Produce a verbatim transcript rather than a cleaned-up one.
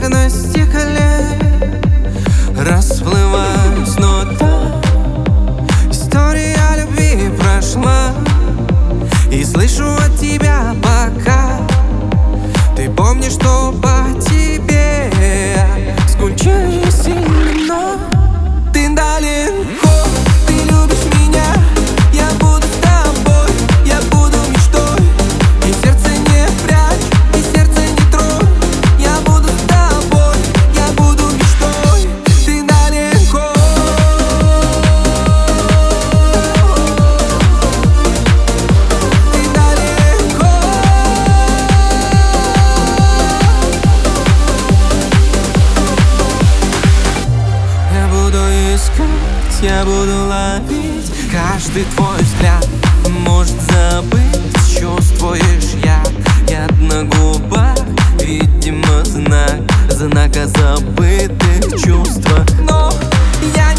как на стекле, расплываюсь, но та история любви прошла. И слышу от тебя пока ты помнишь, что по тебе скучаю сильно, но ты далеко. Ты любишь меня, я буду с тобой, я буду мечтой. И сердце не прячь, и сердце не трогай. Я буду с тобой, я буду мечтой. Ты далеко. Ты далеко. Я буду искать, я буду ловить каждый твой взгляд. Может забыть, чувствуешь яд, яд на губах. Видимо знак, знак о забытых чувствах. Но я